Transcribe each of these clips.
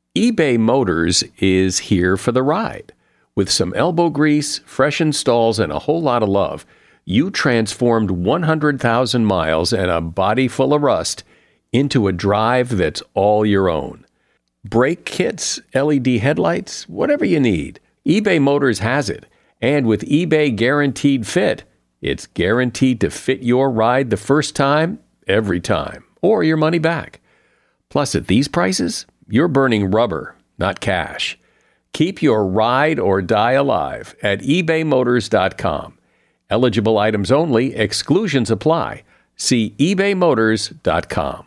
eBay Motors is here for the ride. With some elbow grease, fresh installs, and a whole lot of love, you transformed 100,000 miles and a body full of rust into a drive that's all your own. Brake kits, LED headlights, whatever you need, eBay Motors has it. And with eBay Guaranteed Fit, it's guaranteed to fit your ride the first time, every time, or your money back. Plus, at these prices, you're burning rubber, not cash. Keep your ride or die alive at ebaymotors.com. Eligible items only, exclusions apply. See ebaymotors.com.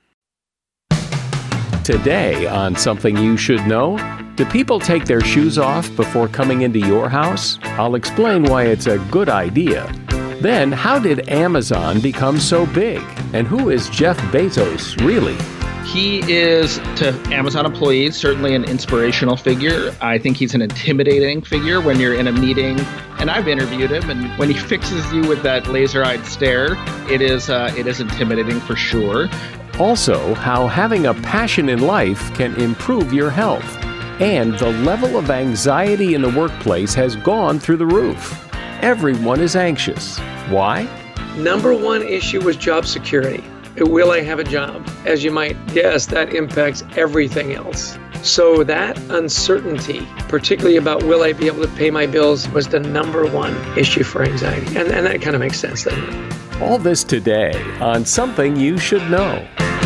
Today on Something You Should Know, do people take their shoes off before coming into your house? I'll explain why it's a good idea. Then, how did Amazon become so big? And who is Jeff Bezos really? He is, to Amazon employees, certainly an inspirational figure. I think he's an intimidating figure when you're in a meeting, and I've interviewed him, and when he fixes you with that laser-eyed stare, it is intimidating for sure. Also, how having a passion in life can improve your health. And the level of anxiety in the workplace has gone through the roof. Everyone is anxious. Why? Number one issue was job security. Will I have a job? As you might guess, that impacts everything else. So that uncertainty, particularly about will I be able to pay my bills, was the number one issue for anxiety. And that kind of makes sense, doesn't it? All this today on Something You Should Know.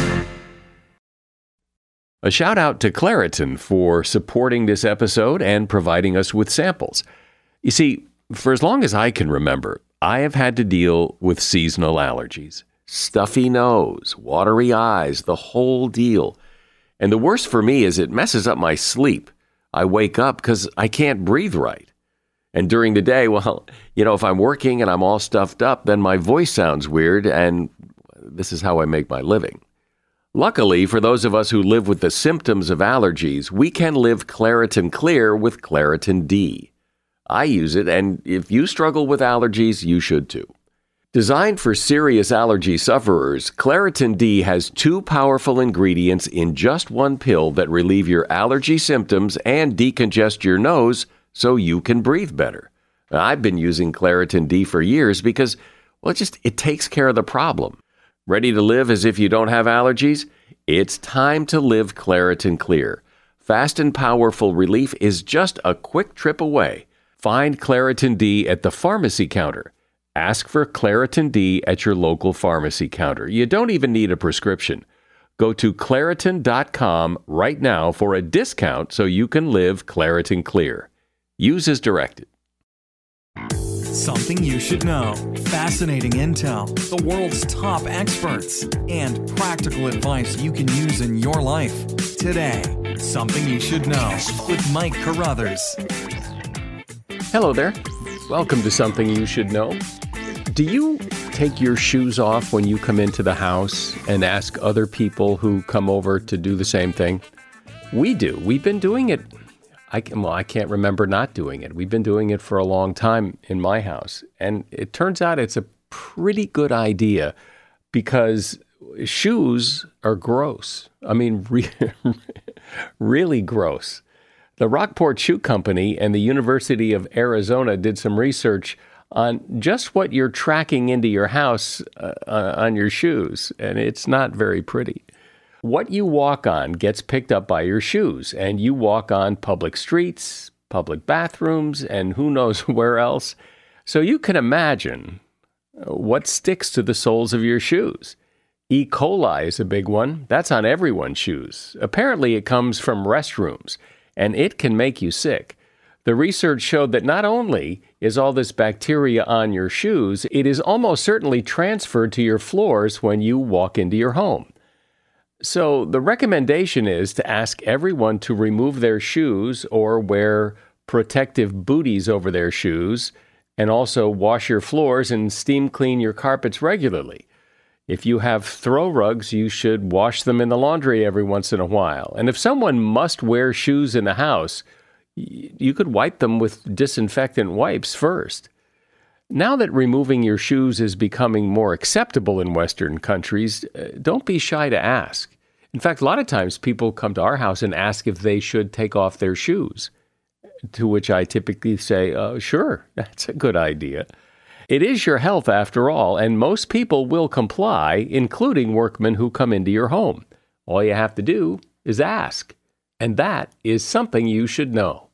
A shout out to Claritin for supporting this episode and providing us with samples. You see, for as long as I can remember, I have had to deal with seasonal allergies. Stuffy nose, watery eyes, the whole deal. And the worst for me is it messes up my sleep. I wake up because I can't breathe right. And during the day, well, if I'm working and I'm all stuffed up, then my voice sounds weird, and this is how I make my living. Luckily, for those of us who live with the symptoms of allergies, we can live Claritin Clear with Claritin D. I use it, and if you struggle with allergies, you should too. Designed for serious allergy sufferers, Claritin D has 2 powerful ingredients in just one pill that relieve your allergy symptoms and decongest your nose so you can breathe better. I've been using Claritin D for years because, it takes care of the problem. Ready to live as if you don't have allergies? It's time to live Claritin Clear. Fast and powerful relief is just a quick trip away. Find Claritin D at the pharmacy counter. Ask for Claritin D at your local pharmacy counter. You don't even need a prescription. Go to Claritin.com right now for a discount so you can live Claritin Clear. Use as directed. Something you should know. Fascinating intel, the world's top experts, and practical advice you can use in your life. Today, Something You Should Know with Mike Carruthers. Hello there. Welcome to Something You Should Know. Do you take your shoes off when you come into the house and ask other people who come over to do the same thing? We do. We've been doing it. I can't remember not doing it. We've been doing it for a long time in my house. And it turns out it's a pretty good idea because shoes are gross. I mean, really gross. The Rockport Shoe Company and the University of Arizona did some research on just what you're tracking into your house on your shoes, and it's not very pretty. What you walk on gets picked up by your shoes, and you walk on public streets, public bathrooms, and who knows where else. So you can imagine what sticks to the soles of your shoes. E. coli is a big one. That's on everyone's shoes. Apparently it comes from restrooms, and it can make you sick. The research showed that not only is all this bacteria on your shoes, it is almost certainly transferred to your floors when you walk into your home. So the recommendation is to ask everyone to remove their shoes or wear protective booties over their shoes, and also wash your floors and steam clean your carpets regularly. If you have throw rugs, you should wash them in the laundry every once in a while. And if someone must wear shoes in the house, you could wipe them with disinfectant wipes first. Now that removing your shoes is becoming more acceptable in Western countries, don't be shy to ask. In fact, a lot of times people come to our house and ask if they should take off their shoes, to which I typically say, sure, that's a good idea. It is your health after all, and most people will comply, including workmen who come into your home. All you have to do is ask, and that is something you should know.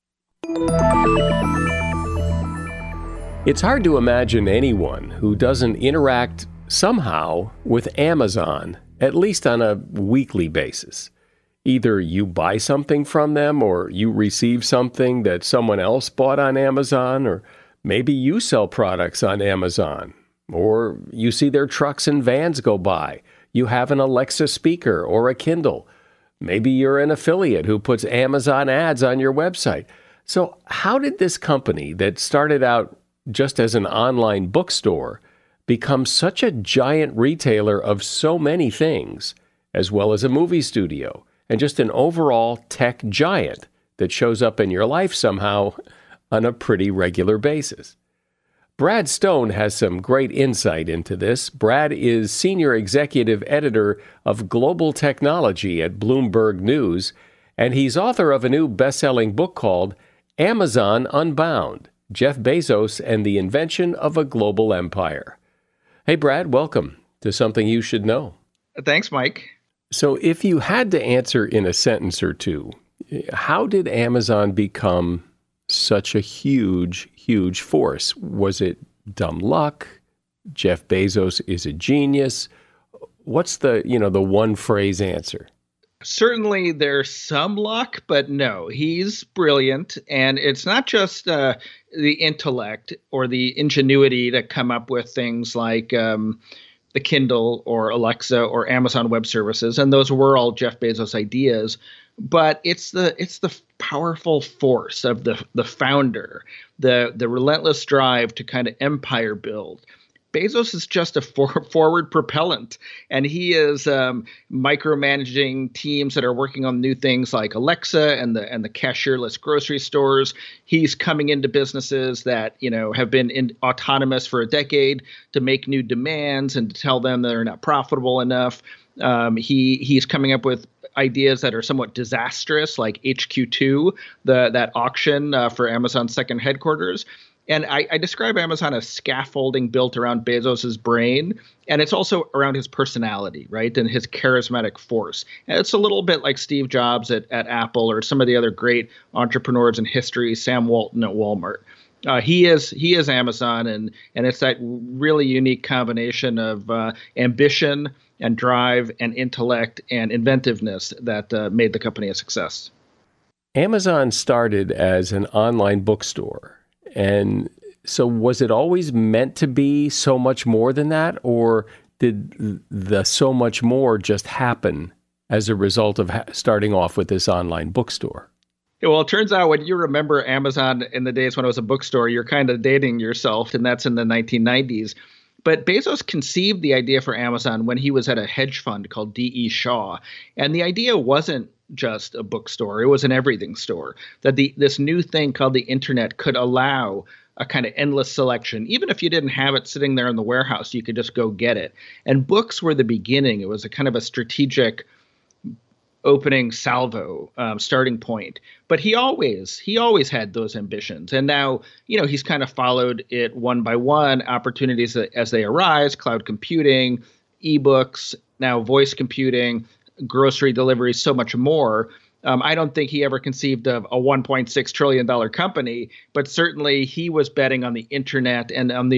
It's hard to imagine anyone who doesn't interact somehow with Amazon, at least on a weekly basis. Either you buy something from them, or you receive something that someone else bought on Amazon, or maybe you sell products on Amazon, or you see their trucks and vans go by. You have an Alexa speaker or a Kindle. Maybe you're an affiliate who puts Amazon ads on your website. So how did this company that started out just as an online bookstore become such a giant retailer of so many things, as well as a movie studio, and just an overall tech giant that shows up in your life somehow on a pretty regular basis? Brad Stone has some great insight into this. Brad is Senior Executive Editor of Global Technology at Bloomberg News, and he's author of a new best-selling book called Amazon Unbound: Jeff Bezos and the Invention of a Global Empire. Hey, Brad, welcome to Something You Should Know. Thanks, Mike. So if you had to answer in a sentence or two, how did Amazon become such a huge, huge force? Was it dumb luck? Jeff Bezos is a genius? What's the one phrase answer? Certainly there's some luck, but no, he's brilliant. And it's not just the intellect or the ingenuity to come up with things like the Kindle or Alexa or Amazon Web Services. And those were all Jeff Bezos' ideas. But it's the powerful force of the founder, the relentless drive to kind of empire build. Bezos is just a forward propellant, and he is micromanaging teams that are working on new things like Alexa and the cashierless grocery stores. He's coming into businesses that have been autonomous for a decade to make new demands and to tell them they're not profitable enough. He's coming up with ideas that are somewhat disastrous, like HQ2, that auction for Amazon's second headquarters. And I describe Amazon as scaffolding built around Bezos's brain, and it's also around his personality, right, and his charismatic force. And it's a little bit like Steve Jobs at Apple, or some of the other great entrepreneurs in history, Sam Walton at Walmart. He is Amazon, and it's that really unique combination of ambition and drive and intellect and inventiveness that made the company a success. Amazon started as an online bookstore. And so was it always meant to be so much more than that, or did the so much more just happen as a result of starting off with this online bookstore? Well, it turns out when you remember Amazon in the days when it was a bookstore, you're kind of dating yourself, and that's in the 1990s. But Bezos conceived the idea for Amazon when he was at a hedge fund called D.E. Shaw. And the idea wasn't just a bookstore. It was an everything store. That this new thing called the internet could allow a kind of endless selection. Even if you didn't have it sitting there in the warehouse, you could just go get it. And books were the beginning. It was a kind of a strategic opening salvo, starting point. But he always had those ambitions. And now, he's kind of followed it one by one, opportunities as they arise: cloud computing, ebooks, now voice computing, grocery delivery, so much more. I don't think he ever conceived of a $1.6 trillion company, but certainly he was betting on the internet and on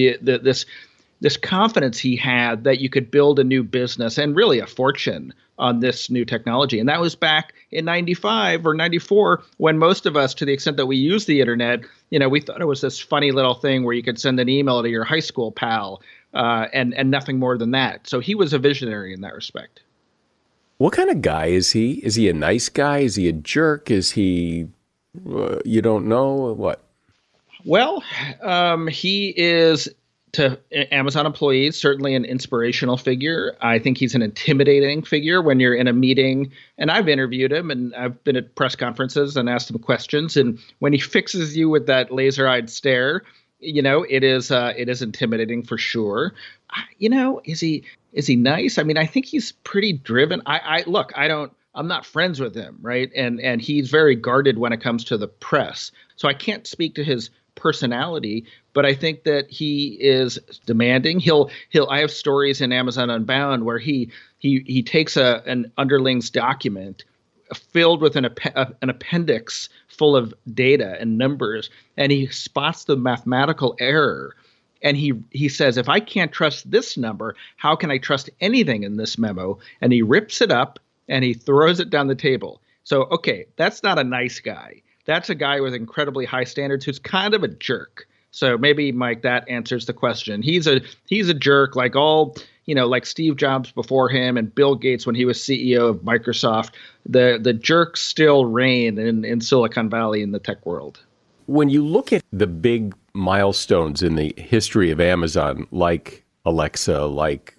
this confidence he had that you could build a new business and really a fortune on this new technology. And that was back in 95 or 94, when most of us, to the extent that we use the internet, we thought it was this funny little thing where you could send an email to your high school pal and nothing more than that. So he was a visionary in that respect. What kind of guy is he? Is he a nice guy? Is he a jerk? Is he, you don't know what? Well, he is, to Amazon employees, certainly an inspirational figure. I think he's an intimidating figure when you're in a meeting. And I've interviewed him, and I've been at press conferences and asked him questions. And when he fixes you with that laser-eyed stare, it is intimidating for sure. Is he nice? I mean, I think he's pretty driven. I'm not friends with him, right? And he's very guarded when it comes to the press. So I can't speak to his personality, but I think that he is demanding. I have stories in Amazon Unbound where he takes an underlings document filled with an appendix full of data and numbers, and he spots the mathematical error. And he says, if I can't trust this number, how can I trust anything in this memo? And he rips it up and he throws it down the table. So, okay, that's not a nice guy. That's a guy with incredibly high standards who's kind of a jerk. So maybe, Mike, that answers the question. He's a jerk like like Steve Jobs before him and Bill Gates when he was CEO of Microsoft. The jerks still reign in Silicon Valley in the tech world. When you look at the big milestones in the history of Amazon, like Alexa, like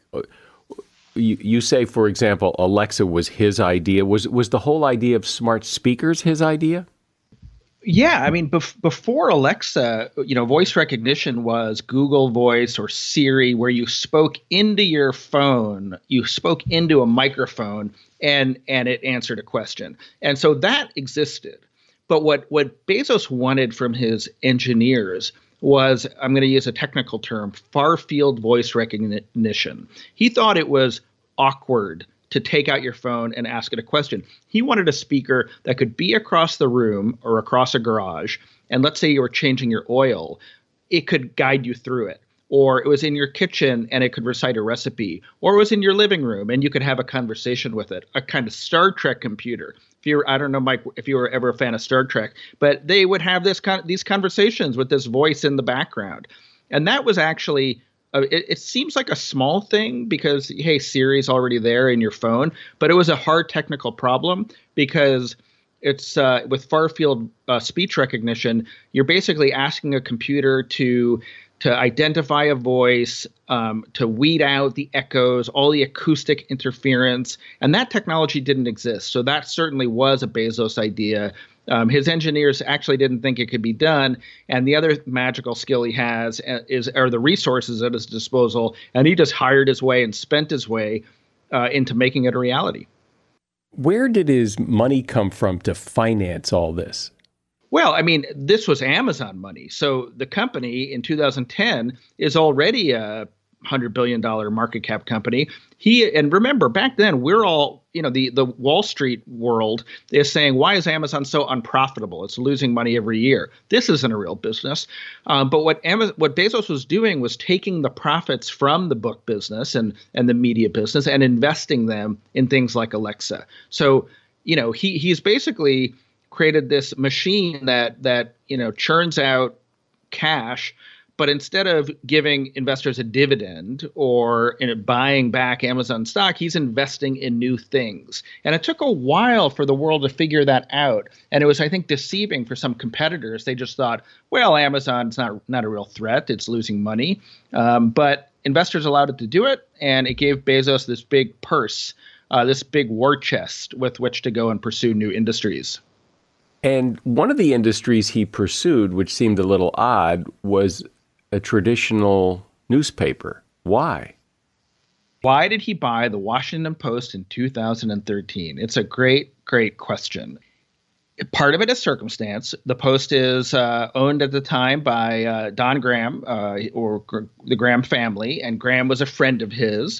you say, for example, Alexa was his idea. Was the whole idea of smart speakers his idea? Yeah, I mean, before Alexa, voice recognition was Google Voice or Siri, where you spoke into your phone, you spoke into a microphone, and it answered a question. And so that existed. But what Bezos wanted from his engineers was, I'm going to use a technical term, far-field voice recognition. He thought it was awkward to take out your phone and ask it a question. He wanted a speaker that could be across the room or across a garage, and let's say you were changing your oil, it could guide you through it. Or it was in your kitchen and it could recite a recipe. Or it was in your living room and you could have a conversation with it, a kind of Star Trek computer. I don't know, Mike, if you were ever a fan of Star Trek, but they would have these conversations with this voice in the background. And that was actually, it seems like a small thing because, hey, Siri's already there in your phone, but it was a hard technical problem because it's with far-field speech recognition, you're basically asking a computer to identify a voice, to weed out the echoes, all the acoustic interference. And that technology didn't exist. So that certainly was a Bezos idea. His engineers actually didn't think it could be done. And the other magical skill he has are the resources at his disposal. And he just hired his way and spent his way into making it a reality. Where did his money come from to finance all this? Well, I mean, this was Amazon money. So the company in 2010 is already a $100 billion market cap company. And remember, back then, we're all, the Wall Street world is saying, why is Amazon so unprofitable? It's losing money every year. This isn't a real business. But what Bezos was doing was taking the profits from the book business and the media business and investing them in things like Alexa. So, he's basically created this machine that churns out cash, but instead of giving investors a dividend or buying back Amazon stock, he's investing in new things. And it took a while for the world to figure that out. And it was, I think, deceiving for some competitors. They just thought, well, Amazon's not a real threat. It's losing money. But investors allowed it to do it, and it gave Bezos this big purse, this big war chest with which to go and pursue new industries. And one of the industries he pursued, which seemed a little odd, was a traditional newspaper. Why? Why did he buy the Washington Post in 2013? It's a great, great question. Part of it is circumstance. The Post is owned at the time by Don Graham or the Graham family, and Graham was a friend of his.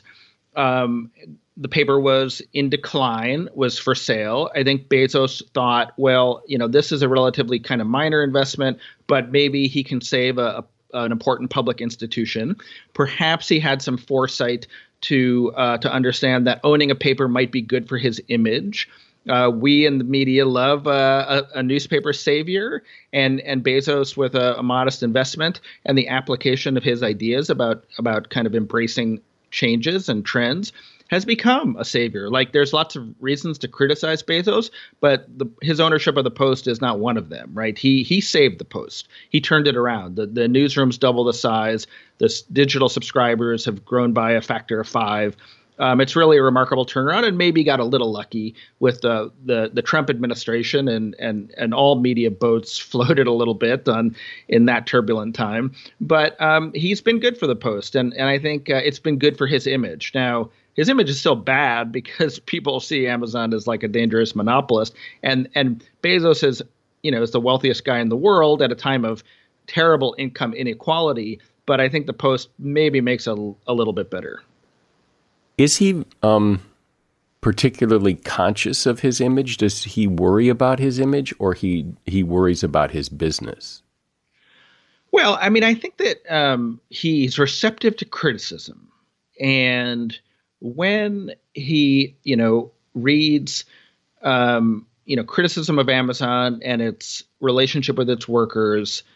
The paper was in decline, was for sale. I think Bezos thought, well, this is a relatively kind of minor investment, but maybe he can save an important public institution. Perhaps he had some foresight to understand that owning a paper might be good for his image. We in the media love a newspaper savior, and Bezos, with a modest investment and the application of his ideas about kind of embracing changes and trends, has become a savior. Like, there's lots of reasons to criticize Bezos, but his ownership of the Post is not one of them, right? He saved the Post. He turned it around. The newsroom's double the size. The digital subscribers have grown by a factor of 5. It's really a remarkable turnaround, and maybe got a little lucky with the Trump administration, and all media boats floated a little bit in that turbulent time. But he's been good for the Post, and I think it's been good for his image. Now, his image is still bad because people see Amazon as like a dangerous monopolist, and Bezos is the wealthiest guy in the world at a time of terrible income inequality. But I think the Post maybe makes a little bit better. Is he particularly conscious of his image? Does he worry about his image, or he worries about his business? Well, I mean, I think that he's receptive to criticism. And when he, reads, criticism of Amazon and its relationship with its workers,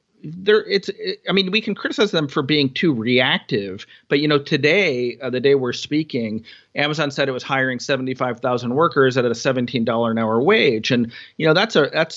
we can criticize them for being too reactive, but today, the day we're speaking, Amazon said it was hiring 75,000 workers at a $17 an hour wage, and that's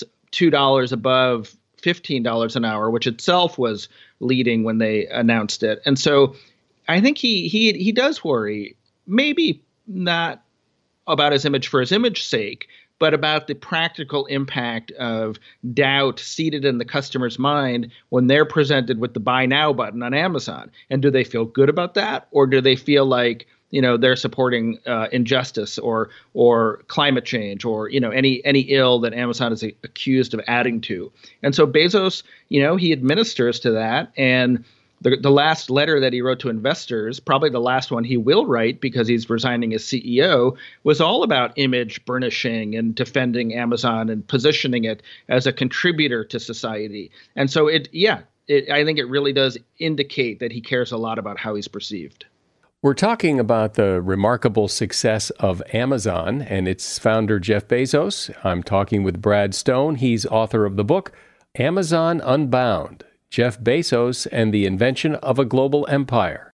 $2 above $15 an hour, which itself was leading when they announced it. And so, I think he does worry, maybe not about his image for his image's sake, but about the practical impact of doubt seated in the customer's mind when they're presented with the buy now button on Amazon. And do they feel good about that? Or do they feel like, they're supporting injustice or climate change or, any ill that Amazon is accused of adding to? And so Bezos, he administers to that. And the last letter that he wrote to investors, probably the last one he will write because he's resigning as CEO, was all about image burnishing and defending Amazon and positioning it as a contributor to society. And so I think it really does indicate that he cares a lot about how he's perceived. We're talking about the remarkable success of Amazon and its founder, Jeff Bezos. I'm talking with Brad Stone. He's author of the book, Amazon Unbound: Jeff Bezos and the Invention of a Global Empire.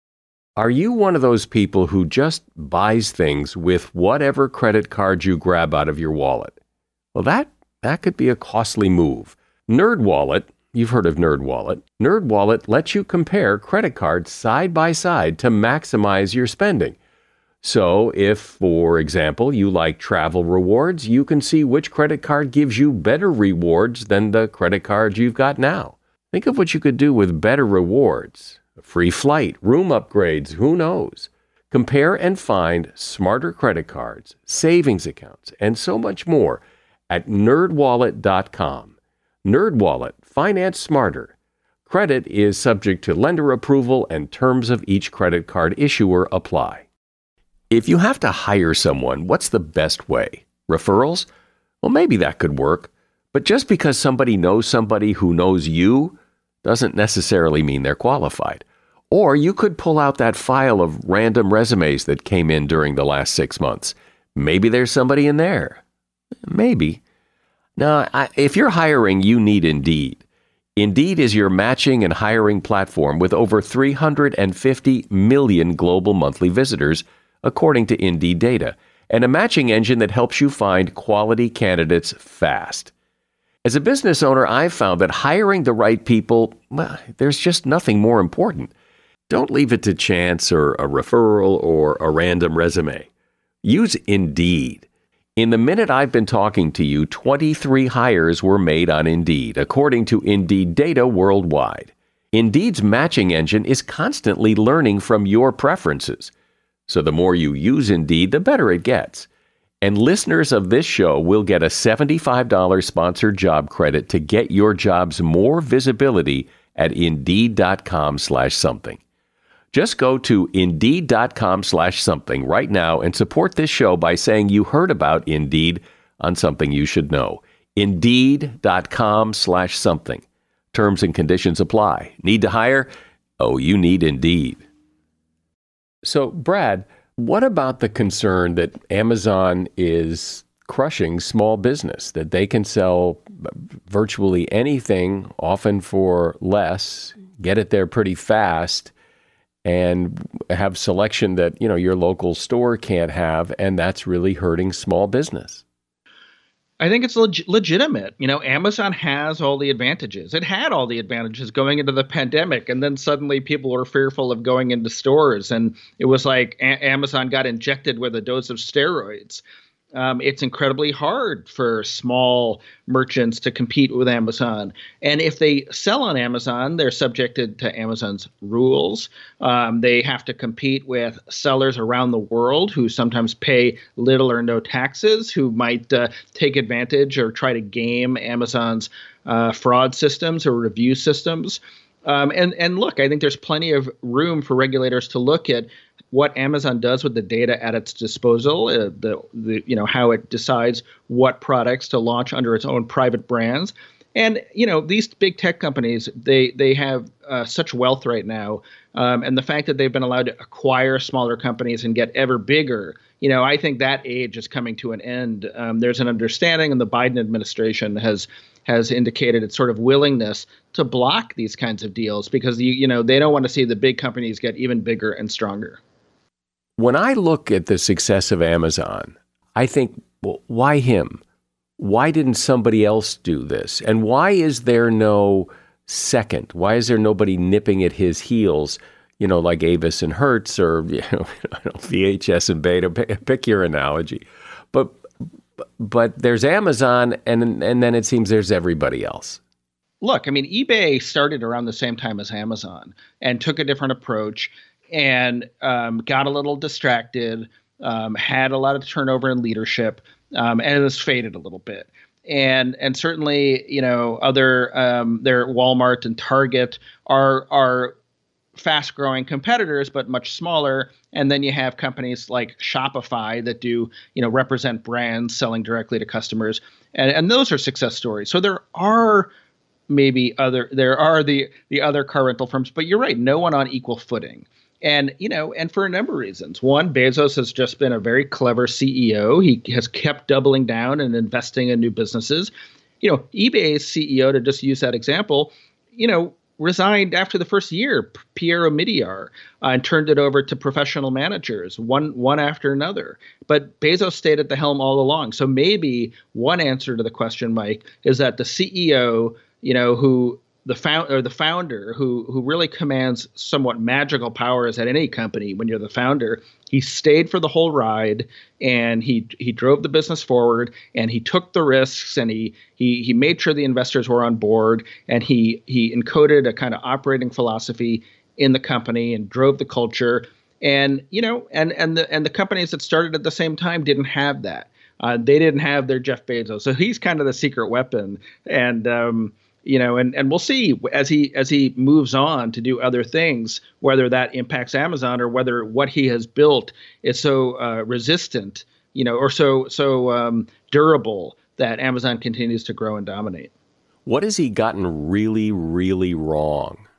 Are you one of those people who just buys things with whatever credit card you grab out of your wallet? Well, that could be a costly move. NerdWallet, you've heard of NerdWallet. NerdWallet lets you compare credit cards side by side to maximize your spending. So if, for example, you like travel rewards, you can see which credit card gives you better rewards than the credit card you've got now. Think of what you could do with better rewards. A free flight, room upgrades, who knows? Compare and find smarter credit cards, savings accounts, and so much more at nerdwallet.com. NerdWallet, finance smarter. Credit is subject to lender approval and terms of each credit card issuer apply. If you have to hire someone, what's the best way? Referrals? Well, maybe that could work. But just because somebody knows somebody who knows you doesn't necessarily mean they're qualified. Or you could pull out that file of random resumes that came in during the last 6 months. Maybe there's somebody in there. Maybe. Now, if you're hiring, you need Indeed. Indeed is your matching and hiring platform with over 350 million global monthly visitors, according to Indeed data, and a matching engine that helps you find quality candidates fast. As a business owner, I've found that hiring the right people, well, there's just nothing more important. Don't leave it to chance or a referral or a random resume. Use Indeed. In the minute I've been talking to you, 23 hires were made on Indeed, according to Indeed data worldwide. Indeed's matching engine is constantly learning from your preferences. So the more you use Indeed, the better it gets. And listeners of this show will get a $75 sponsored job credit to get your jobs more visibility at Indeed.com/something. Just go to Indeed.com/something right now and support this show by saying you heard about Indeed on Something You Should Know. Indeed.com/something. Terms and conditions apply. Need to hire? Oh, you need Indeed. So, Brad, what about the concern that Amazon is crushing small business, that they can sell virtually anything, often for less, get it there pretty fast, and have selection that, your local store can't have, and that's really hurting small business? I think it's legitimate. Amazon has all the advantages. It had all the advantages going into the pandemic, and then suddenly people were fearful of going into stores, and it was like Amazon got injected with a dose of steroids. It's incredibly hard for small merchants to compete with Amazon. And if they sell on Amazon, they're subjected to Amazon's rules. They have to compete with sellers around the world who sometimes pay little or no taxes, who might take advantage or try to game Amazon's fraud systems or review systems. And look, I think there's plenty of room for regulators to look at what Amazon does with the data at its disposal, how it decides what products to launch under its own private brands. And, these big tech companies, they have such wealth right now. And the fact that they've been allowed to acquire smaller companies and get ever bigger, I think that age is coming to an end. There's an understanding, and the Biden administration has indicated its sort of willingness to block these kinds of deals because, they don't want to see the big companies get even bigger and stronger. When I look at the success of Amazon, I think, well, why him? Why didn't somebody else do this? And why is there no second? Why is there nobody nipping at his heels, like Avis and Hertz or, VHS and Beta? Pick your analogy. But there's Amazon, and then it seems there's everybody else. Look, eBay started around the same time as Amazon and took a different approach and got a little distracted, had a lot of turnover in leadership, and it has faded a little bit. And certainly, other their Walmart and Target are fast-growing competitors, but much smaller. And then you have companies like Shopify that do, represent brands selling directly to customers, and those are success stories. So there are the other car rental firms, but you're right, no one on equal footing. And, and for a number of reasons. One, Bezos has just been a very clever CEO. He has kept doubling down and investing in new businesses. eBay's CEO, to just use that example, resigned after the first year, Pierre Omidyar, and turned it over to professional managers, one after another. But Bezos stayed at the helm all along. So maybe one answer to the question, Mike, is that the CEO, the founder who really commands somewhat magical powers at any company when you're the founder, he stayed for the whole ride, and he drove the business forward, and he took the risks, and he made sure the investors were on board, and he encoded a kind of operating philosophy in the company and drove the culture. And the companies that started at the same time didn't have that. They didn't have their Jeff Bezos. So he's kind of the secret weapon. And and we'll see as he moves on to do other things, whether that impacts Amazon or whether what he has built is so resistant, or so durable that Amazon continues to grow and dominate. What has he gotten really, really wrong?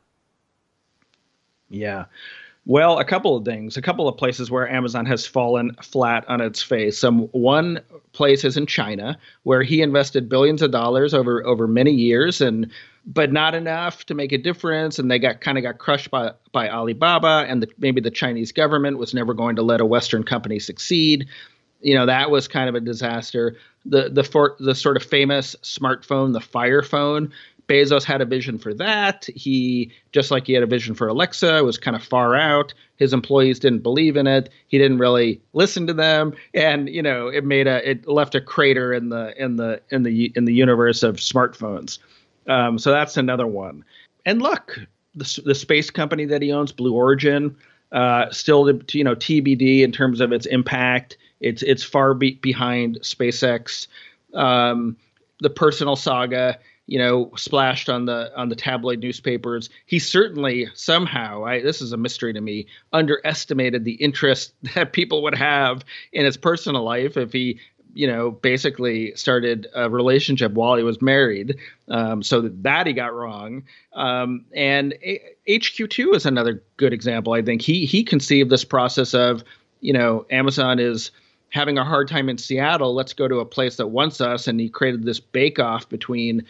Yeah. Well, a couple of things, a couple of places where Amazon has fallen flat on its face. One place is in China, where he invested billions of dollars over many years, but not enough to make a difference. And they got crushed by Alibaba, and maybe the Chinese government was never going to let a Western company succeed. That was kind of a disaster. The sort of famous smartphone, the Fire Phone, Bezos had a vision for that. He, just like he had a vision for Alexa, was kind of far out. His employees didn't believe in it. He didn't really listen to them, and it left a crater in the universe of smartphones. So that's another one. And look, the space company that he owns, Blue Origin, still TBD in terms of its impact. It's far behind SpaceX. The personal saga, splashed on the tabloid newspapers. He certainly somehow, this is a mystery to me, underestimated the interest that people would have in his personal life if he, basically started a relationship while he was married. So that he got wrong. And HQ2 is another good example. I think he conceived this process of, Amazon is having a hard time in Seattle. Let's go to a place that wants us. And he created this bake-off between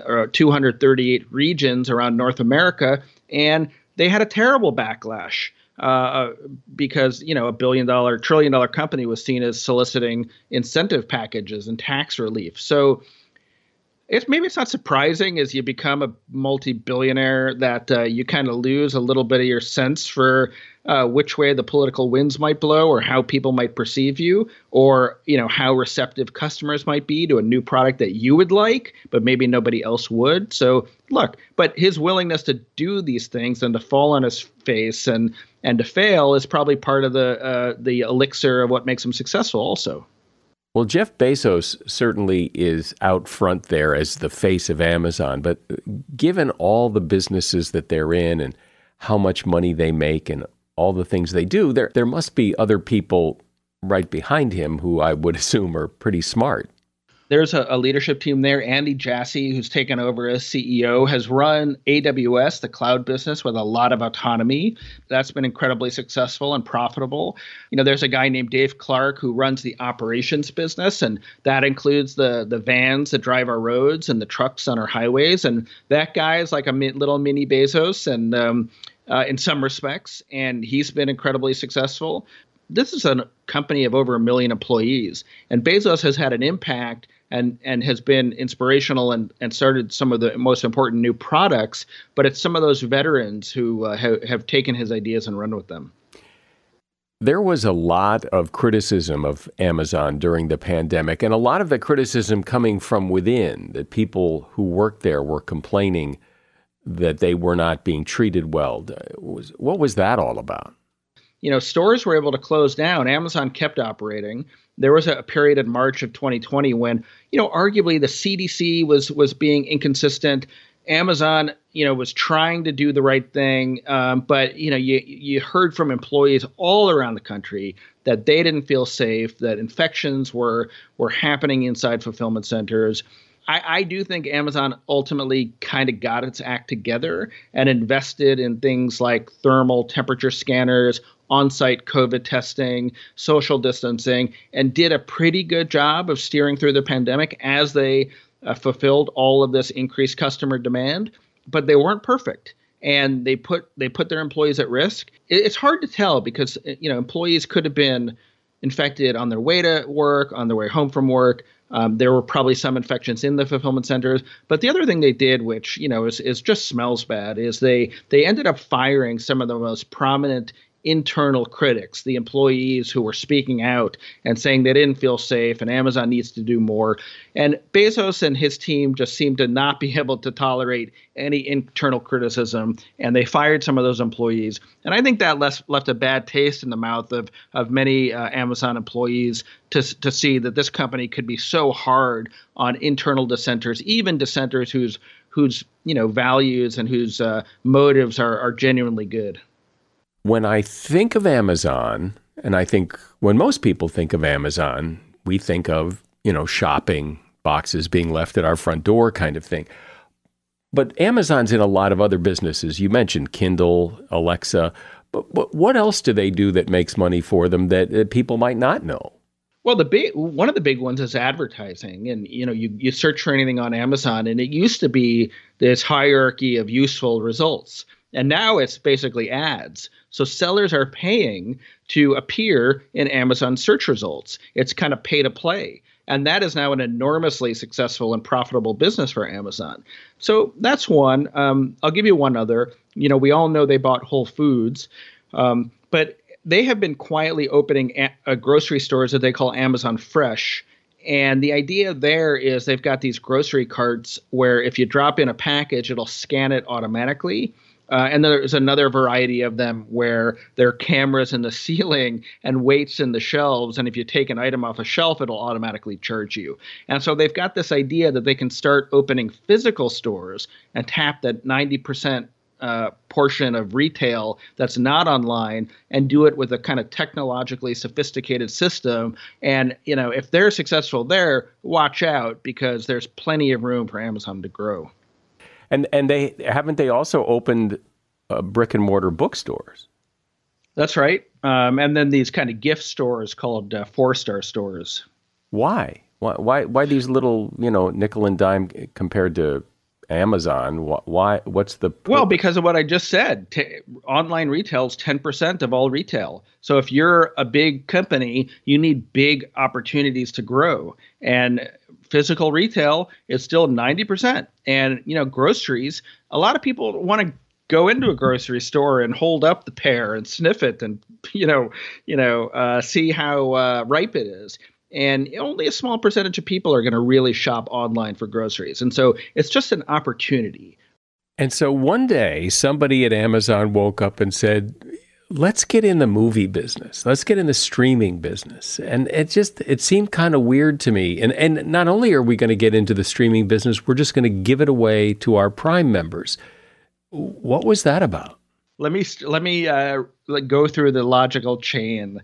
238 regions around North America. And they had a terrible backlash. because, a trillion dollar company was seen as soliciting incentive packages and tax relief. So maybe it's not surprising as you become a multi-billionaire that you kind of lose a little bit of your sense for which way the political winds might blow, or how people might perceive you, or how receptive customers might be to a new product that you would like, but maybe nobody else would. So look, but his willingness to do these things and to fall on his face and to fail is probably part of the elixir of what makes him successful also. Well, Jeff Bezos certainly is out front there as the face of Amazon, but given all the businesses that they're in and how much money they make and all the things they do, there must be other people right behind him who I would assume are pretty smart. There's a leadership team there. Andy Jassy, who's taken over as CEO, has run AWS, the cloud business, with a lot of autonomy. That's been incredibly successful and profitable. There's a guy named Dave Clark who runs the operations business, and that includes the vans that drive our roads and the trucks on our highways. And that guy is like a little mini Bezos, and in some respects, and he's been incredibly successful. This is a company of over 1 million employees, and Bezos has had an impact and has been inspirational and started some of the most important new products, but it's some of those veterans who have taken his ideas and run with them. There was a lot of criticism of Amazon during the pandemic, and a lot of the criticism coming from within, that people who worked there were complaining that they were not being treated well. What was that all about? Stores were able to close down. Amazon kept operating. There was a period in March of 2020 when, arguably the CDC was being inconsistent. Amazon, was trying to do the right thing. But, you heard from employees all around the country that they didn't feel safe, that infections were happening inside fulfillment centers. I do think Amazon ultimately kind of got its act together and invested in things like thermal temperature scanners, on-site COVID testing, social distancing, and did a pretty good job of steering through the pandemic as they fulfilled all of this increased customer demand. But they weren't perfect, and they put their employees at risk. It's hard to tell because employees could have been infected on their way to work, on their way home from work. There were probably some infections in the fulfillment centers. But the other thing they did, which is just smells bad, is they ended up firing some of the most prominent internal critics, the employees who were speaking out and saying they didn't feel safe and Amazon needs to do more. And Bezos and his team just seemed to not be able to tolerate any internal criticism, and they fired some of those employees. And I think that left a bad taste in the mouth of many Amazon employees to see that this company could be so hard on internal dissenters, even dissenters whose values and whose motives are genuinely good. When I think of Amazon, and I think when most people think of Amazon, we think of, shopping, boxes being left at our front door kind of thing. But Amazon's in a lot of other businesses. You mentioned Kindle, Alexa. But what else do they do that makes money for them that people might not know? Well, one of the big ones is advertising. And, you search for anything on Amazon, and it used to be this hierarchy of useful results. And now it's basically ads. So sellers are paying to appear in Amazon search results. It's kind of pay to play. And that is now an enormously successful and profitable business for Amazon. So that's one. I'll give you one other. We all know they bought Whole Foods, but they have been quietly opening grocery stores that they call Amazon Fresh. And the idea there is they've got these grocery carts where if you drop in a package, it'll scan it automatically. And there's another variety of them where there are cameras in the ceiling and weights in the shelves. And if you take an item off a shelf, it'll automatically charge you. And so they've got this idea that they can start opening physical stores and tap that 90% portion of retail that's not online and do it with a kind of technologically sophisticated system. And, if they're successful there, watch out because there's plenty of room for Amazon to grow. And they also opened brick and mortar bookstores? That's right. And then these kind of gift stores called 4-star stores. Why? Why these little, nickel and dime compared to Amazon. Why? What's the... Well, because of what I just said. Online retail is 10% of all retail. So if you're a big company, you need big opportunities to grow. And physical retail is still 90%. And, groceries, a lot of people want to go into a grocery store and hold up the pear and sniff it and, see how ripe it is. And only a small percentage of people are going to really shop online for groceries. And so it's just an opportunity. And so one day, somebody at Amazon woke up and said, let's get in the movie business. Let's get in the streaming business. And it seemed kind of weird to me. And not only are we going to get into the streaming business, we're just going to give it away to our Prime members. What was that about? Let me go through the logical chain.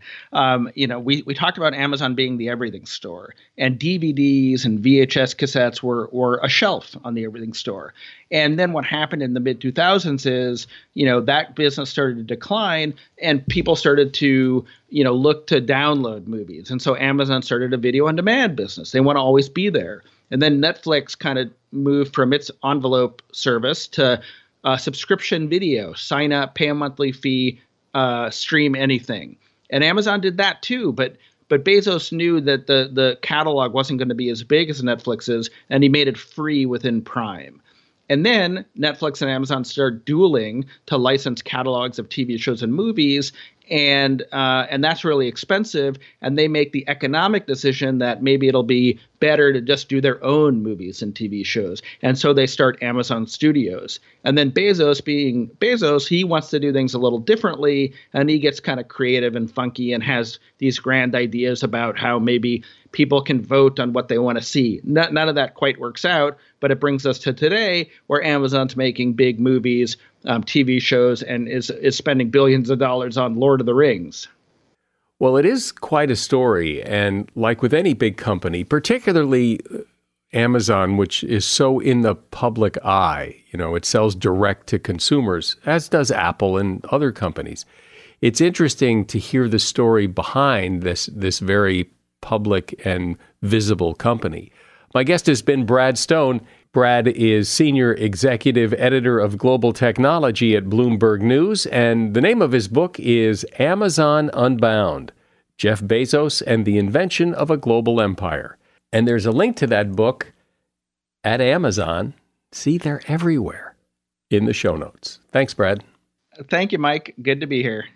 We talked about Amazon being the everything store, and DVDs and VHS cassettes were a shelf on the everything store. And then what happened in the mid 2000s is, that business started to decline, and people started to, look to download movies. And so Amazon started a video on demand business. They want to always be there. And then Netflix kind of moved from its envelope service to subscription video, sign up, pay a monthly fee, stream anything. And Amazon did that too, but Bezos knew that the catalog wasn't going to be as big as Netflix's, and he made it free within Prime. And then Netflix and Amazon started dueling to license catalogs of TV shows and movies, and that's really expensive. And they make the economic decision that maybe it'll be better to just do their own movies and TV shows. And so they start Amazon Studios. And then Bezos, being Bezos, he wants to do things a little differently, and he gets kind of creative and funky and has these grand ideas about how maybe people can vote on what they want to see. None of that quite works out, but it brings us to today, where Amazon's making big movies, TV shows, and is spending billions of dollars on Lord of the Rings. Well, it is quite a story. And like with any big company, particularly Amazon, which is so in the public eye, it sells direct to consumers, as does Apple and other companies. It's interesting to hear the story behind this very public and visible company. My guest has been Brad Stone. Brad is Senior Executive Editor of Global Technology at Bloomberg News, and the name of his book is Amazon Unbound, Jeff Bezos and the Invention of a Global Empire. And there's a link to that book at Amazon. See, they're everywhere in the show notes. Thanks, Brad. Thank you, Mike. Good to be here.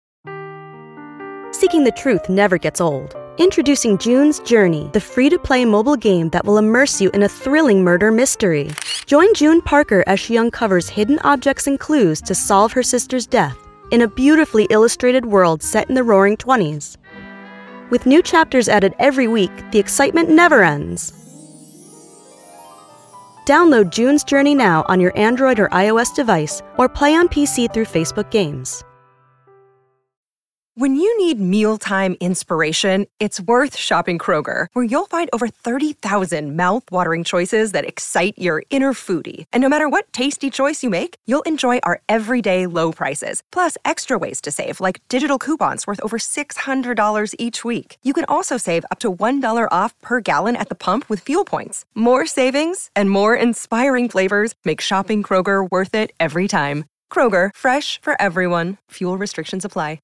Seeking the truth never gets old. Introducing June's Journey, the free-to-play mobile game that will immerse you in a thrilling murder mystery. Join June Parker as she uncovers hidden objects and clues to solve her sister's death in a beautifully illustrated world set in the Roaring '20s. With new chapters added every week, the excitement never ends. Download June's Journey now on your Android or iOS device, or play on PC through Facebook Games. When you need mealtime inspiration, it's worth shopping Kroger, where you'll find over 30,000 mouth-watering choices that excite your inner foodie. And no matter what tasty choice you make, you'll enjoy our everyday low prices, plus extra ways to save, like digital coupons worth over $600 each week. You can also save up to $1 off per gallon at the pump with fuel points. More savings and more inspiring flavors make shopping Kroger worth it every time. Kroger, fresh for everyone. Fuel restrictions apply.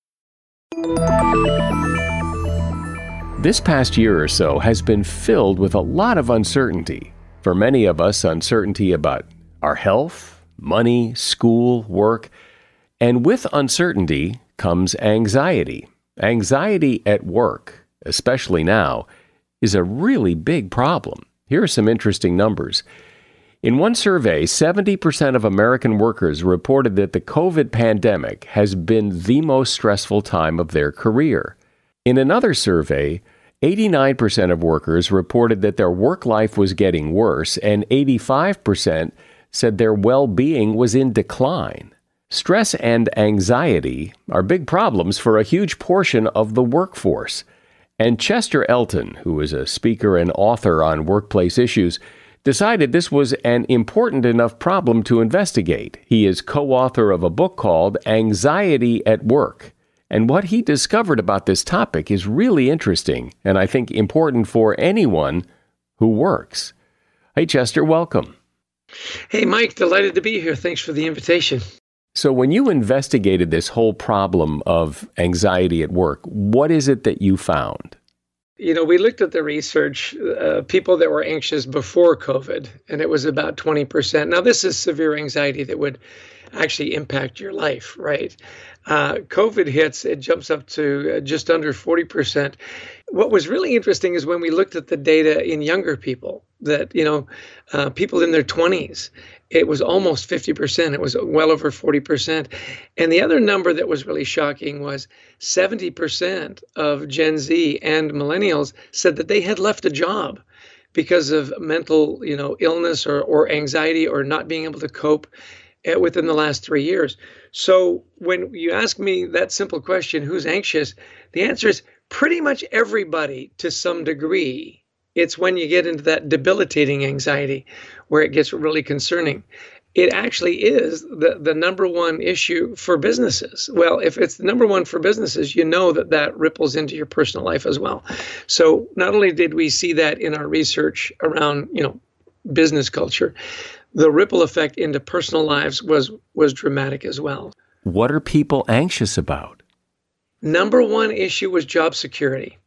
This past year or so has been filled with a lot of uncertainty. For many of us, uncertainty about our health, money, school, work. And with uncertainty comes anxiety. Anxiety at work, especially now, is a really big problem. Here are some interesting numbers. In one survey, 70% of American workers reported that the COVID pandemic has been the most stressful time of their career. In another survey, 89% of workers reported that their work life was getting worse, and 85% said their well-being was in decline. Stress and anxiety are big problems for a huge portion of the workforce. And Chester Elton, who is a speaker and author on workplace issues, decided this was an important enough problem to investigate. He is co-author of a book called Anxiety at Work. And what he discovered about this topic is really interesting, and I think important for anyone who works. Hey, Chester, welcome. Hey, Mike, delighted to be here. Thanks for the invitation. So when you investigated this whole problem of anxiety at work, what is it that you found? We looked at the research, people that were anxious before COVID, and it was about 20%. Now, this is severe anxiety that would actually impact your life, right? COVID hits, it jumps up to just under 40%. What was really interesting is when we looked at the data in younger people, that, people in their 20s, it was almost 50%. It was well over 40%. And the other number that was really shocking was 70% of Gen Z and millennials said that they had left a job because of mental, illness or anxiety or not being able to cope within the last 3 years. So when you ask me that simple question, who's anxious? The answer is pretty much everybody to some degree. It's when you get into that debilitating anxiety where it gets really concerning. It actually is the number one issue for businesses. Well, if it's the number one for businesses, that ripples into your personal life as well. So not only did we see that in our research around, business culture, the ripple effect into personal lives was dramatic as well. What are people anxious about? Number one issue was job security.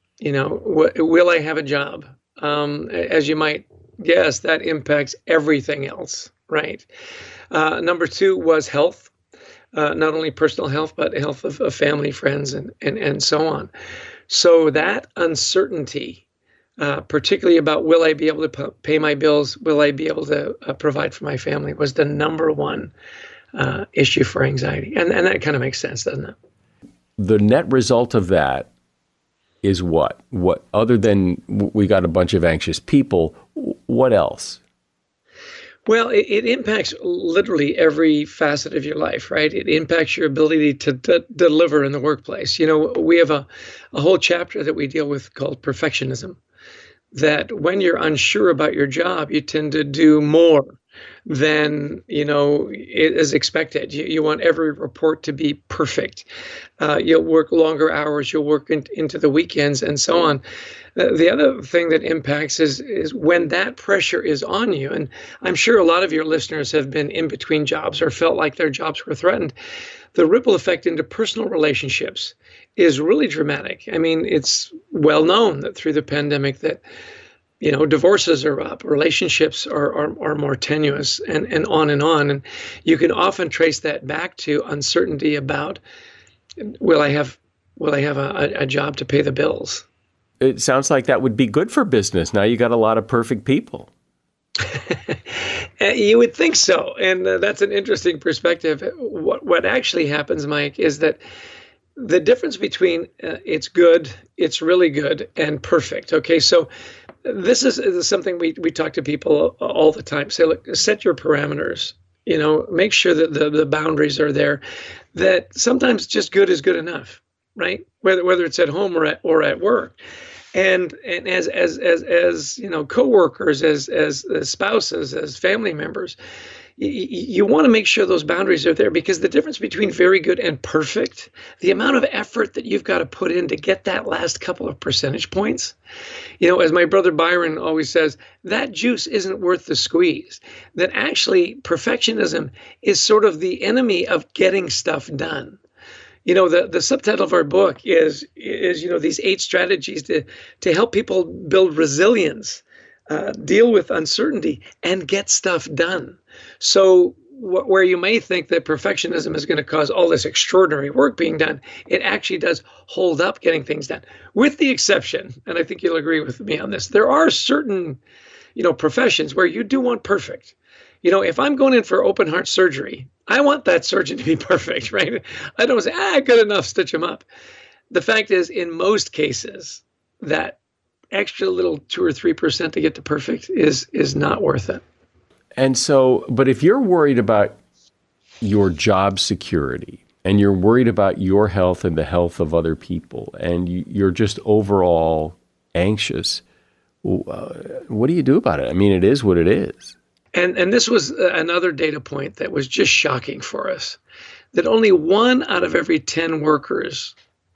Will I have a job? As you might guess, that impacts everything else, right? Number two was health, not only personal health, but health of family, friends, and so on. So that uncertainty, particularly about will I be able to pay my bills, will I be able to provide for my family, was the number one issue for anxiety. And that kind of makes sense, doesn't it? The net result of that is what? What, other than we got a bunch of anxious people, what else? Well, it impacts literally every facet of your life, right? It impacts your ability to deliver in the workplace. We have a whole chapter that we deal with called perfectionism, that when you're unsure about your job, you tend to do more than, is expected. You want every report to be perfect. You'll work longer hours, you'll work into the weekends and so on. The other thing that impacts is when that pressure is on you, and I'm sure a lot of your listeners have been in between jobs or felt like their jobs were threatened, the ripple effect into personal relationships is really dramatic. I mean, it's well known that through the pandemic that divorces are up, relationships are more tenuous, and on and on. And you can often trace that back to uncertainty about, will I have a job to pay the bills? It sounds like that would be good for business. Now you got a lot of perfect people. You would think so. And that's an interesting perspective. What actually happens, Mike, is that the difference between it's good, it's really good, and perfect. Okay, so this is something we talk to people all the time. Say, look, set your parameters. Make sure that the boundaries are there. That sometimes just good is good enough, right? Whether it's at home or at work. And as coworkers, as spouses, as family members, you want to make sure those boundaries are there, because the difference between very good and perfect, the amount of effort that you've got to put in to get that last couple of percentage points, as my brother Byron always says, that juice isn't worth the squeeze. That actually perfectionism is sort of the enemy of getting stuff done. The subtitle of our book is these 8 strategies to help people build resilience, deal with uncertainty, and get stuff done. So where you may think that perfectionism is going to cause all this extraordinary work being done, it actually does hold up getting things done, with the exception, and I think you'll agree with me on this, there are certain, professions where you do want perfect. If I'm going in for open heart surgery, I want that surgeon to be perfect, right? I don't say, good enough, stitch him up. The fact is, in most cases, that extra little 2 or 3% to get to perfect is not worth it. And so, but if you're worried about your job security and you're worried about your health and the health of other people, and you're just overall anxious, what do you do about it? I mean, it is what it is. And this was another data point that was just shocking for us, that only 1 out of every 10 workers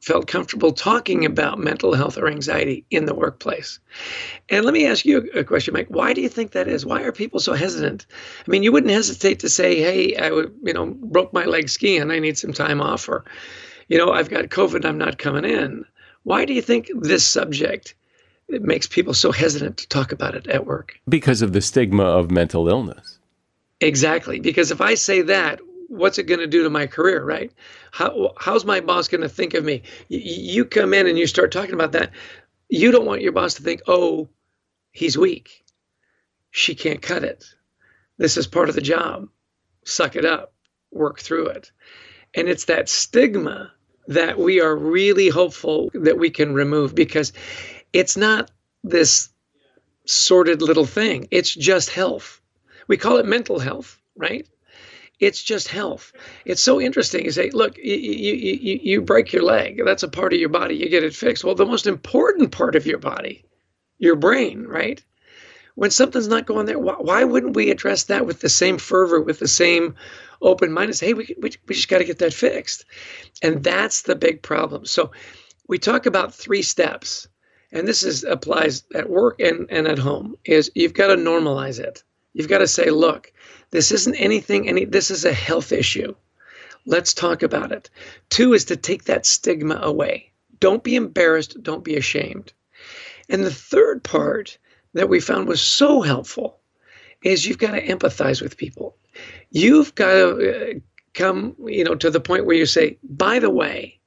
felt comfortable talking about mental health or anxiety in the workplace. And let me ask you a question, Mike. Why do you think that is? Why are people so hesitant? I mean, you wouldn't hesitate to say, hey, broke my leg skiing. I need some time off. Or, I've got COVID. I'm not coming in. Why do you think this subject, it makes people so hesitant to talk about it at work? Because of the stigma of mental illness. Exactly. Because if I say that, what's it going to do to my career, right? How's my boss going to think of me? You come in and you start talking about that. You don't want your boss to think, oh, he's weak. She can't cut it. This is part of the job. Suck it up. Work through it. And it's that stigma that we are really hopeful that we can remove, because it's not this sordid little thing. It's just health. We call it mental health, right? It's just health. It's so interesting. You say, look, you break your leg. That's a part of your body. You get it fixed. Well, the most important part of your body, your brain, right? When something's not going there, why wouldn't we address that with the same fervor, with the same open mind and say, hey, we just got to get that fixed. And that's the big problem. So we talk about 3 steps, and this applies at work and at home, is you've got to normalize it. You've got to say, look, this isn't this is a health issue. Let's talk about it. 2 is to take that stigma away. Don't be embarrassed. Don't be ashamed. And the third part that we found was so helpful is you've got to empathize with people. You've got to come, to the point where you say, by the way,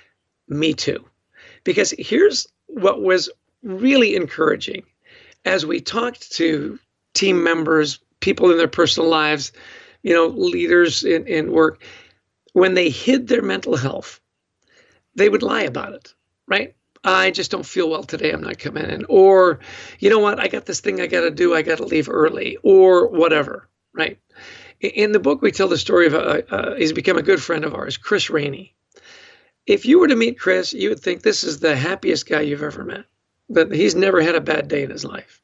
me too. Because here's what was really encouraging. As we talked to team members, people in their personal lives, leaders in work, when they hid their mental health, they would lie about it, right? I just don't feel well today. I'm not coming in. Or, you know what? I got this thing I got to do. I got to leave early, or whatever, right? In the book, we tell the story of he's become a good friend of ours, Chris Rainey. If you were to meet Chris, you would think this is the happiest guy you've ever met, but he's never had a bad day in his life.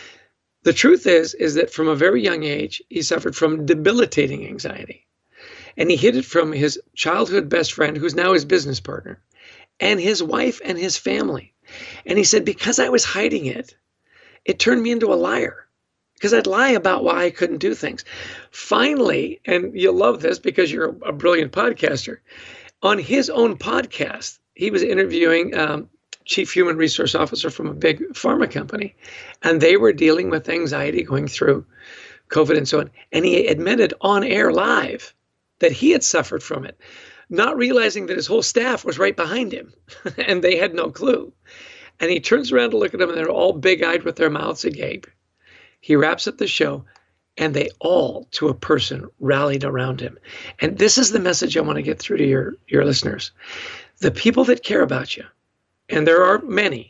The truth is that from a very young age, he suffered from debilitating anxiety. And he hid it from his childhood best friend, who's now his business partner, and his wife and his family. And he said, because I was hiding it, it turned me into a liar, because I'd lie about why I couldn't do things. Finally, and you'll love this because you're a brilliant podcaster, on his own podcast, he was interviewing Chief Human Resource Officer from a big pharma company, and they were dealing with anxiety going through COVID and so on. And he admitted on air live that he had suffered from it, not realizing that his whole staff was right behind him and they had no clue. And he turns around to look at them, and they're all big-eyed with their mouths agape. He wraps up the show, and they all, to a person, rallied around him. And this is the message I want to get through to your listeners. The people that care about you, and there are many,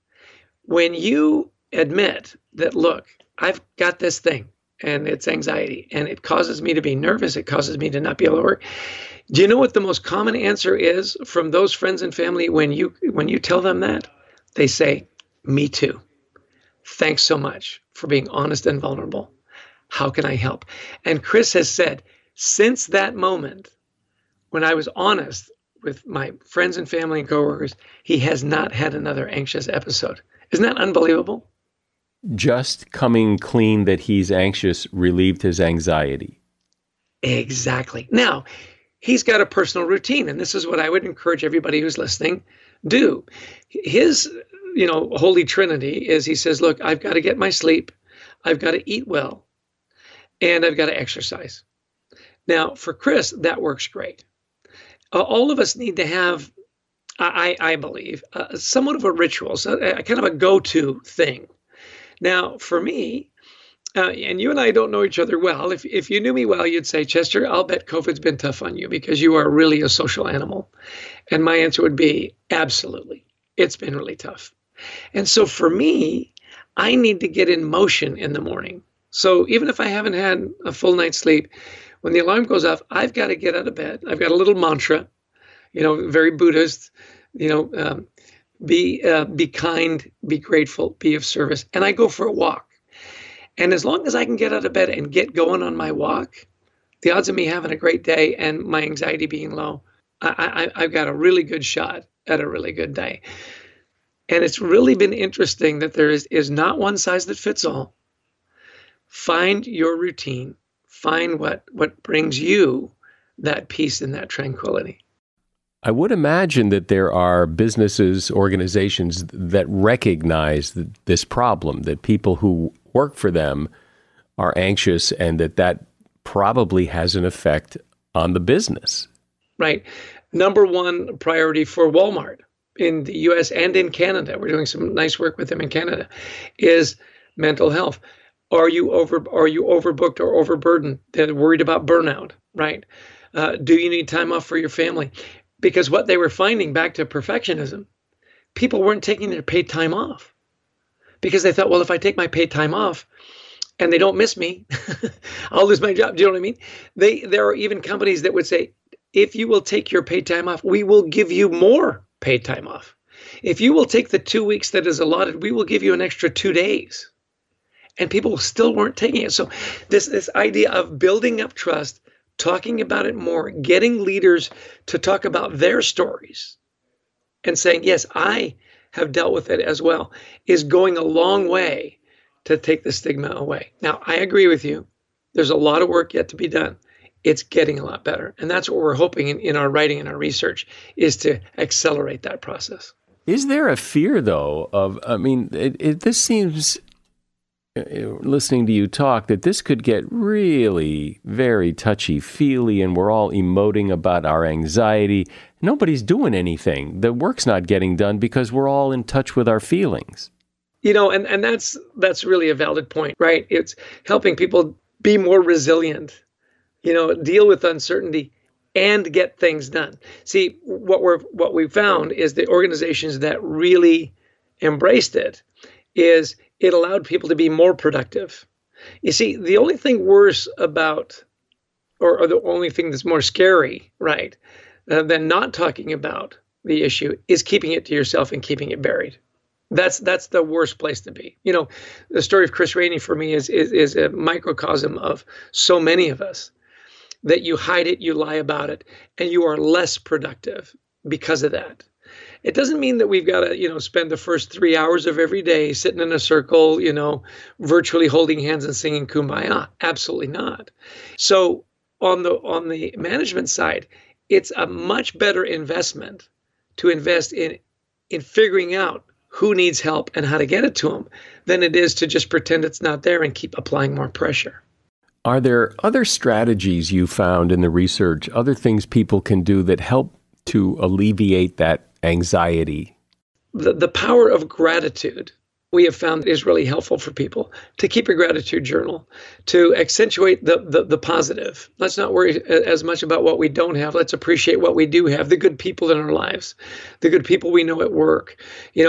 when you admit that, look, I've got this thing, and it's anxiety, and it causes me to be nervous, it causes me to not be able to work. Do you know what the most common answer is from those friends and family when you tell them that? They say, me too. Thanks so much for being honest and vulnerable. How can I help? And Chris has said, since that moment, when I was honest with my friends and family and coworkers, he has not had another anxious episode. Isn't that unbelievable? Just coming clean that he's anxious relieved his anxiety. Exactly. Now, he's got a personal routine, and this is what I would encourage everybody who's listening do. His, holy trinity is, he says, look, I've got to get my sleep, I've got to eat well, and I've got to exercise. Now, for Chris, that works great. All of us need to have, I believe, somewhat of a ritual, so a kind of a go-to thing. Now, for me, and you and I don't know each other well. If you knew me well, you'd say, Chester, I'll bet COVID's been tough on you because you are really a social animal. And my answer would be, absolutely. It's been really tough. And so for me, I need to get in motion in the morning. So even if I haven't had a full night's sleep, when the alarm goes off, I've got to get out of bed. I've got a little mantra, very Buddhist, be kind, be grateful, be of service. And I go for a walk. And as long as I can get out of bed and get going on my walk, the odds of me having a great day and my anxiety being low, I've got a really good shot at a really good day. And it's really been interesting that there is not one size that fits all. Find your routine. Find what brings you that peace and that tranquility. I would imagine that there are businesses, organizations that recognize this problem, that people who work for them are anxious, and that probably has an effect on the business. Right. Number one priority for Walmart in the U.S. and in Canada, we're doing some nice work with them in Canada, is mental health. Are you overbooked or overburdened? They're worried about burnout, right? Do you need time off for your family? Because what they were finding, back to perfectionism, people weren't taking their paid time off because they thought, well, if I take my paid time off and they don't miss me, I'll lose my job. Do you know what I mean? There are even companies that would say, if you will take your paid time off, we will give you more paid time off. If you will take the 2 weeks that is allotted, we will give you an extra 2 days. And people still weren't taking it. So this idea of building up trust, talking about it more, getting leaders to talk about their stories and saying, yes, I have dealt with it as well, is going a long way to take the stigma away. Now, I agree with you. There's a lot of work yet to be done. It's getting a lot better. And that's what we're hoping in our writing and our research, is to accelerate that process. Is there a fear, though, this seems, listening to you talk, that this could get really very touchy-feely, and we're all emoting about our anxiety. Nobody's doing anything. The work's not getting done because we're all in touch with our feelings. And that's really a valid point, right? It's helping people be more resilient, deal with uncertainty and get things done. See, what we found is the organizations that really embraced it allowed people to be more productive. You see, the only thing worse about, or the only thing that's more scary, right, than not talking about the issue is keeping it to yourself and keeping it buried. That's the worst place to be. The story of Chris Rainey for me is a microcosm of so many of us, that you hide it, you lie about it, and you are less productive because of that. It doesn't mean that we've got to, spend the first 3 hours of every day sitting in a circle, virtually holding hands and singing Kumbaya. Absolutely not. So on the management side, it's a much better investment to invest in figuring out who needs help and how to get it to them than it is to just pretend it's not there and keep applying more pressure. Are there other strategies you found in the research, other things people can do that help to alleviate that anxiety? The power of gratitude, we have found, is really helpful for people to keep a gratitude journal, to accentuate the positive. Let's not worry as much about what we don't have. Let's appreciate what we do have, the good people in our lives, the good people we know at work.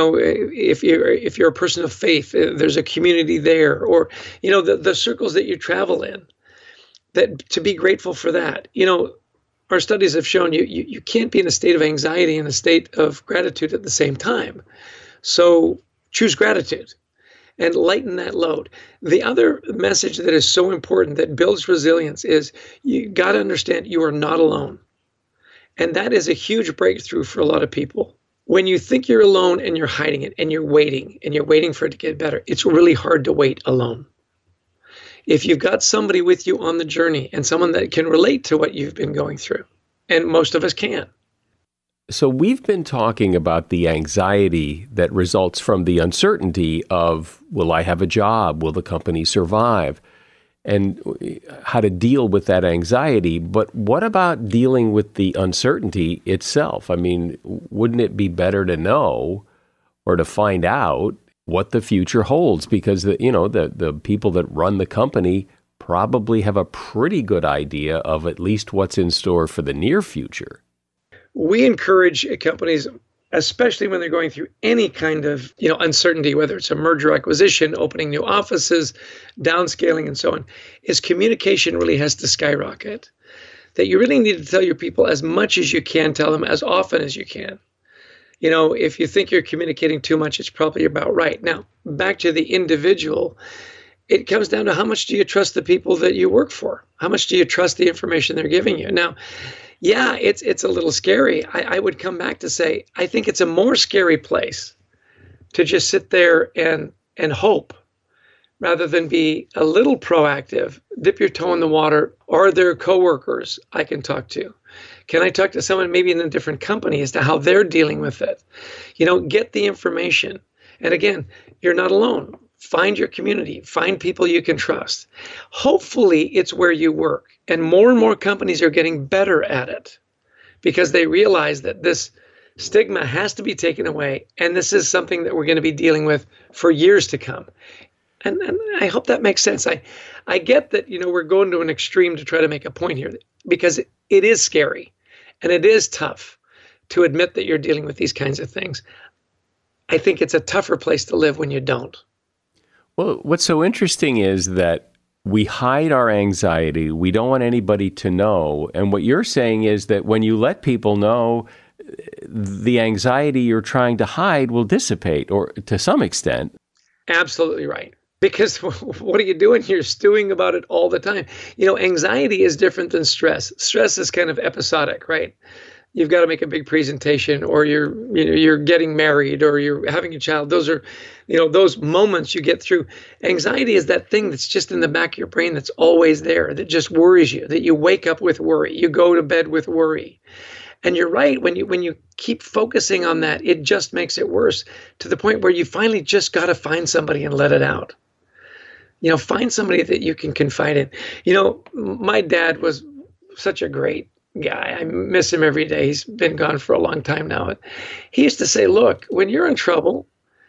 If you're a person of faith, there's a community there, or, the circles that you travel in, that to be grateful for that. Our studies have shown you can't be in a state of anxiety and a state of gratitude at the same time. So choose gratitude and lighten that load. The other message that is so important that builds resilience is you got to understand you are not alone. And that is a huge breakthrough for a lot of people. When you think you're alone and you're hiding it and you're waiting for it to get better, it's really hard to wait alone. If you've got somebody with you on the journey and someone that can relate to what you've been going through, and most of us can. So we've been talking about the anxiety that results from the uncertainty of, will I have a job? Will the company survive? And how to deal with that anxiety. But what about dealing with the uncertainty itself? I mean, wouldn't it be better to know or to find out what the future holds? Because the people that run the company probably have a pretty good idea of at least what's in store for the near future. We encourage companies, especially when they're going through any kind of uncertainty, whether it's a merger acquisition, opening new offices, downscaling, and so on, is communication really has to skyrocket. That you really need to tell your people as much as you can, tell them as often as you can. If you think you're communicating too much, it's probably about right. Now, back to the individual, it comes down to how much do you trust the people that you work for? How much do you trust the information they're giving you? Now, Yeah, it's a little scary. I would come back to say, I think it's a more scary place to just sit there and hope rather than be a little proactive, dip your toe in the water. Are there coworkers I can talk to? Can I talk to someone maybe in a different company as to how they're dealing with it? Get the information. And again, you're not alone. Find your community. Find people you can trust. Hopefully, it's where you work. And more companies are getting better at it because they realize that this stigma has to be taken away. And this is something that we're going to be dealing with for years to come. And I hope that makes sense. I get that, we're going to an extreme to try to make a point here because it is scary and it is tough to admit that you're dealing with these kinds of things. I think it's a tougher place to live when you don't. Well, what's so interesting is that we hide our anxiety. We don't want anybody to know. And what you're saying is that when you let people know, the anxiety you're trying to hide will dissipate, or to some extent. Absolutely right. Because what are you doing? You're stewing about it all the time. Anxiety is different than stress. Stress is kind of episodic, right? You've got to make a big presentation, or you're getting married, or you're having a child. Those are, those moments you get through. Anxiety is that thing that's just in the back of your brain that's always there, that just worries you, that you wake up with worry, you go to bed with worry. And you're right, when you keep focusing on that, it just makes it worse to the point where you finally just got to find somebody and let it out. Find somebody that you can confide in. My dad was such a great guy. I miss him every day. He's been gone for a long time now. He used to say, look, when you're in trouble,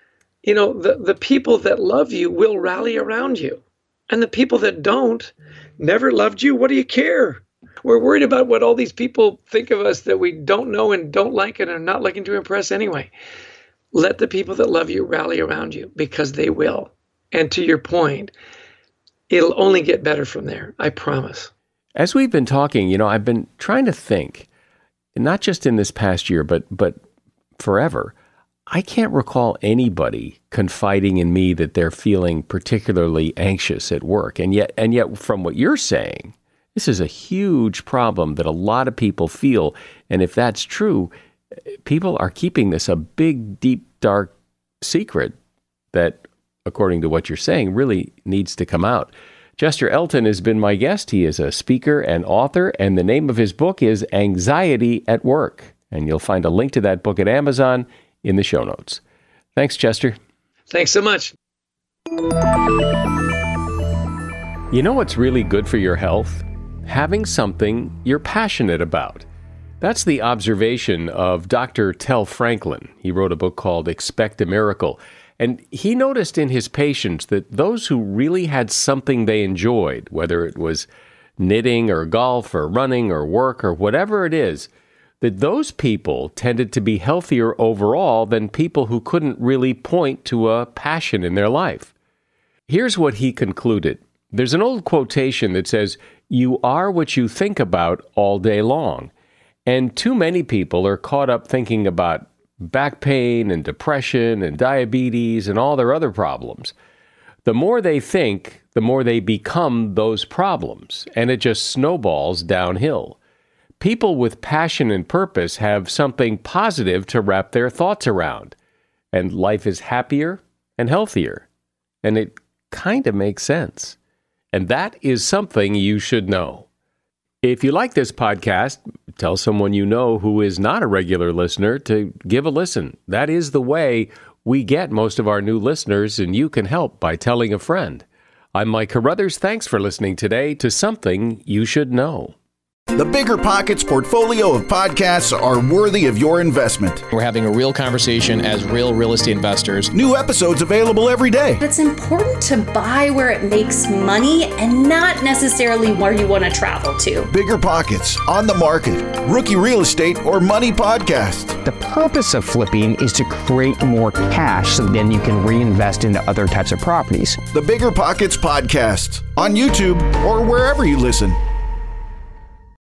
the people that love you will rally around you. And the people that don't, never loved you. What do you care? We're worried about what all these people think of us that we don't know and don't like and are not looking to impress anyway. Let the people that love you rally around you, because they will. And to your point, it'll only get better from there. I promise. As we've been talking, I've been trying to think, not just in this past year, but forever. I can't recall anybody confiding in me that they're feeling particularly anxious at work. And yet from what you're saying, this is a huge problem that a lot of people feel. And if that's true, people are keeping this a big, deep, dark secret that, according to what you're saying, really needs to come out. Chester Elton has been my guest. He is a speaker and author, and the name of his book is Anxiety at Work. And you'll find a link to that book at Amazon in the show notes. Thanks, Chester. Thanks so much. You know what's really good for your health? Having something you're passionate about. That's the observation of Dr. Tel Franklin. He wrote a book called Expect a Miracle. And he noticed in his patients that those who really had something they enjoyed, whether it was knitting or golf or running or work or whatever it is, that those people tended to be healthier overall than people who couldn't really point to a passion in their life. Here's what he concluded. There's an old quotation that says, "You are what you think about all day long." And too many people are caught up thinking about back pain and depression and diabetes and all their other problems. The more they think, the more they become those problems, and it just snowballs downhill. People with passion and purpose have something positive to wrap their thoughts around, and life is happier and healthier. And it kind of makes sense. And that is something you should know. If you like this podcast, tell someone you know who is not a regular listener to give a listen. That is the way we get most of our new listeners, and you can help by telling a friend. I'm Mike Carruthers. Thanks for listening today to Something You Should Know. The Bigger Pockets portfolio of podcasts are worthy of your investment. We're having a real conversation as real estate investors. New episodes available every day. It's important to buy where it makes money and not necessarily where you want to travel to. Bigger Pockets, On the Market, Rookie Real Estate, or Money Podcast. The purpose of flipping is to create more cash so then you can reinvest into other types of properties. The Bigger Pockets Podcast, on YouTube or wherever you listen.